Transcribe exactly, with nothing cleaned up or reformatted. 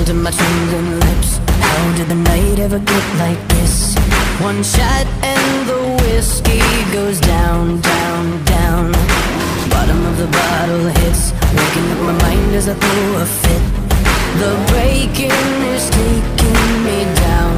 to my trembling lips. How did the night ever get like this? One shot and the whiskey goes down, down, down. Bottom of the bottle hits, waking up my mind as I throw a fit. The breaking is taking me down.